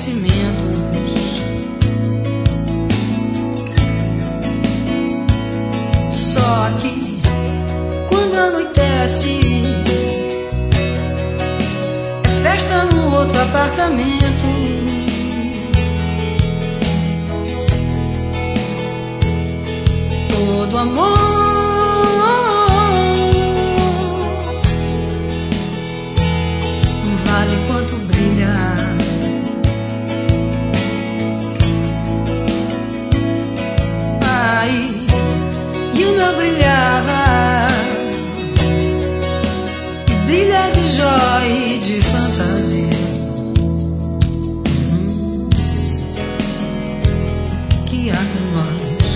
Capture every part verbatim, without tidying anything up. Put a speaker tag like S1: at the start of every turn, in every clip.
S1: acontecimentos. Só que quando anoitece é festa no outro apartamento. Todo amor vale quanto brilha. Ai, e o meu brilhava, e brilha de joia e de fantasia. Hum, o que há com nós?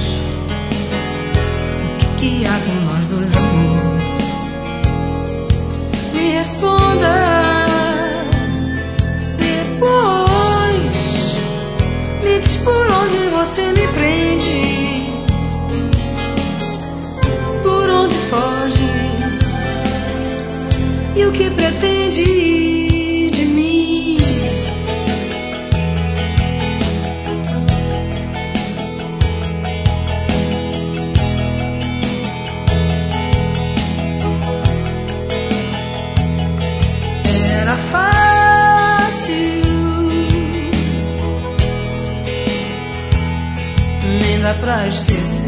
S1: O que há com nós dois, amor? Me responda. Por onde você me prende, por onde foge, e o que pretende de mim? Era fácil dá pra esquecer.